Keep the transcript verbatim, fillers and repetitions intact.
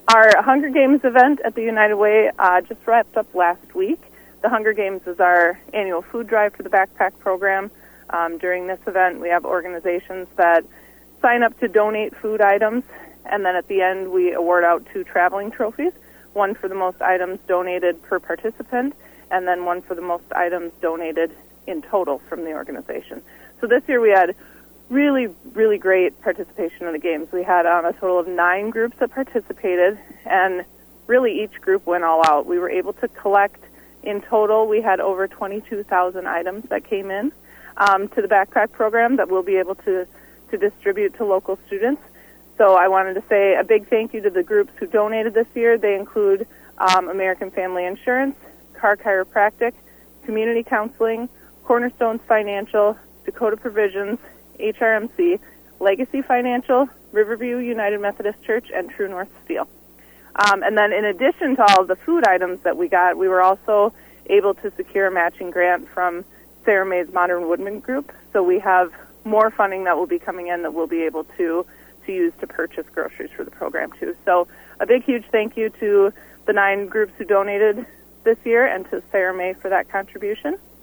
Our Hunger Games event at the United Way uh, just wrapped up last week. The Hunger Games is our annual food drive for the backpack program. Um, during this event, we have organizations that sign up to donate food items, and then at the end, we award out two traveling trophies, one for the most items donated per participant, and then one for the most items donated in total from the organization. So this year we had really, really great participation in the games. We had um, a total of nine groups that participated, and really each group went all out. We were able to collect, in total, we had over twenty-two thousand items that came in um, to the backpack program that we'll be able to, to distribute to local students. So I wanted to say a big thank you to the groups who donated this year. They include um, American Family Insurance, Car Chiropractic, Community Counseling, Cornerstones Financial, Dakota Provisions, H R M C, Legacy Financial, Riverview United Methodist Church, and True North Steel. Um, and then in addition to all of the food items that we got, we were also able to secure a matching grant from Sarah May's Modern Woodman Group. So we have more funding that will be coming in that we'll be able to, to use to purchase groceries for the program too. So a big, huge thank you to the nine groups who donated this year and to Sarah May for that contribution.